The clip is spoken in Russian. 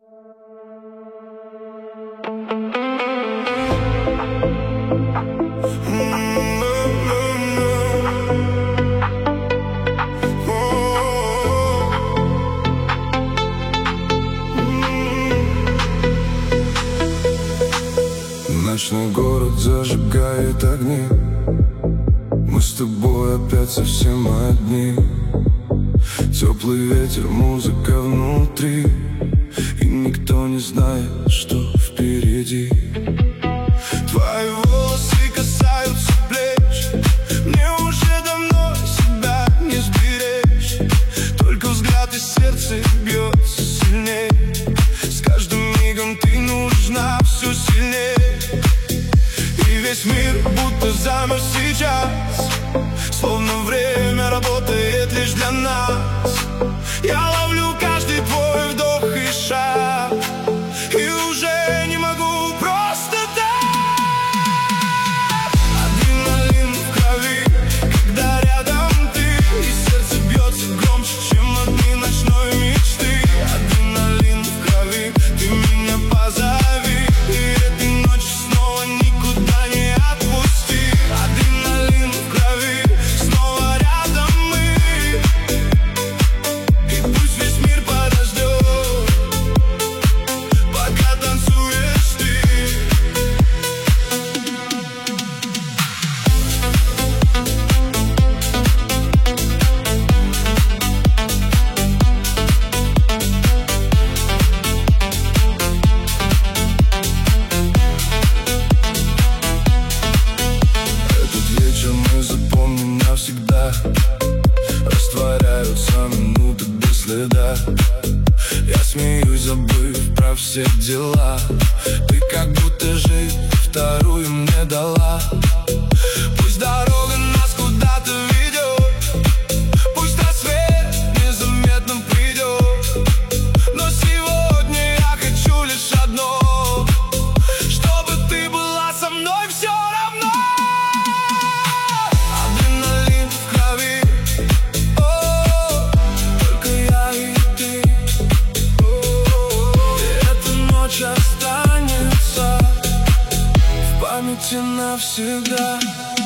Ночной город зажигает огни. Мы с тобой опять совсем одни. Теплый ветер, музыка внутри, и никто не знает, что впереди. Твои волосы касаются плеч, мне уже давно себя не сберечь. Только взгляд и сердце бьется сильней. С каждым мигом ты нужна все сильнее. И весь мир будто замер сейчас, словно время работает лишь для нас. Я ловлю каждый твой вдох и шаг, и уже не могу просто так. Адреналин в крови, когда рядом ты, и сердце бьется громче, чем огни ночной мечты. Адреналин в крови, ты меня позови, и этой ночью снова никуда не отпусти. Адреналин в крови, снова рядом мы, и пусть весь мир подождет, пока танцуешь ты. Этот вечер мы запомним навсегда. Растворяются минуты без следа. Я смеюсь, забыв про все дела. Ты как будто жизнь вторую мне дала. Пусть дорога нас куда-то ведет, пусть рассвет незаметно придет, но сегодня я хочу лишь одно, чтобы ты была со мной все равно. Адреналин в крови, о, только я и ты, и эта ночь останется в памяти навсегда.